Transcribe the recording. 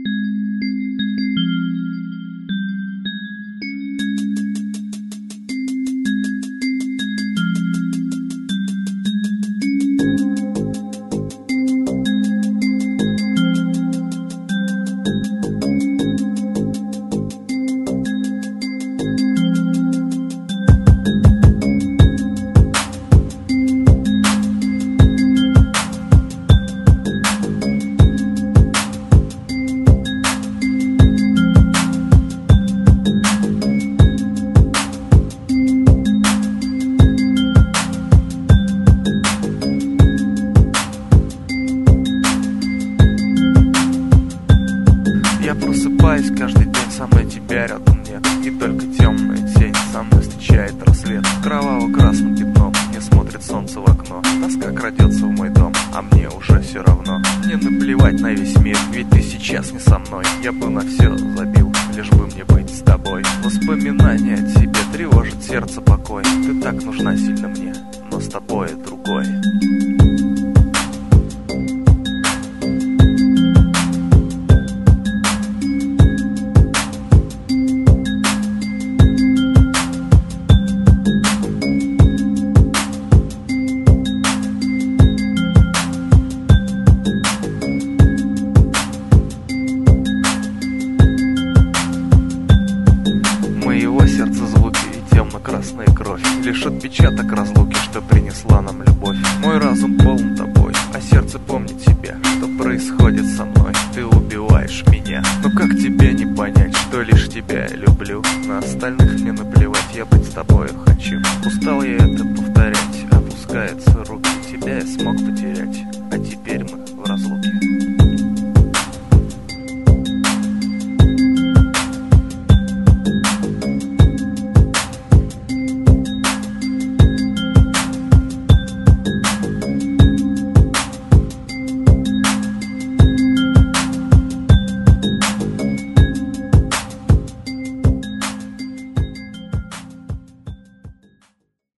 Я просыпаюсь каждый день, со мной тебя рядом нет. И только темная тень со мной встречает рассвет. Кроваво-красным пятном мне смотрит солнце в окно. Тоска крадется в мой дом, а мне уже все равно. Мне наплевать на весь мир, ведь ты сейчас не со мной. Я бы на все забил, лишь бы мне быть с тобой. Воспоминания о тебе тревожит сердце покой. Ты так нужна сильно мне, но с тобой другой. Моего сердца звуки и темно-красная кровь, лишь отпечаток разлуки, что принесла нам любовь. Мой разум полон тобой, а сердце помнит тебя. Что происходит со мной? Ты убиваешь меня. Но как тебе не понять, что лишь тебя я люблю? На остальных мне наплевать, я быть с тобой хочу. Устал я